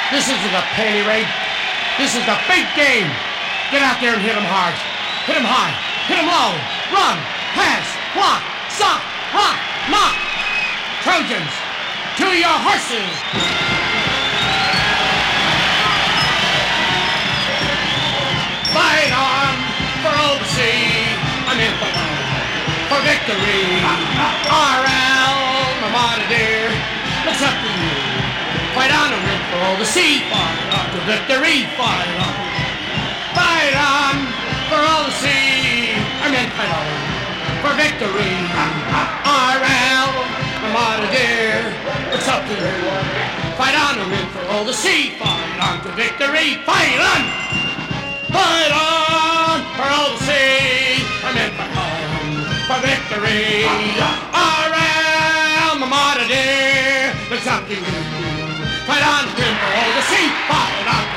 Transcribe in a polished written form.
This isn't a panty raid. This is the big game. Get out there and hit 'em hard. Hit 'em high. Hit 'em low. Run. Pass. Block. Stop. Rock. Knock. Trojans, to your horses. Fight on for overseas. I mean, fight on for victory. Our alma mater, dear, looks up to you. Fight on and win for all the sea. Fight on to victory. Fight on. Fight on for all the sea. I meant fight on for victory. Our alma mater, dear, looks up to you. Fight on and win for all the sea. Fight on to victory. Fight on. Fight on for all the sea. I meant fight on for victory. Our alma mater, dear, looks up to you. Fight on, win for all the sea. Fight on.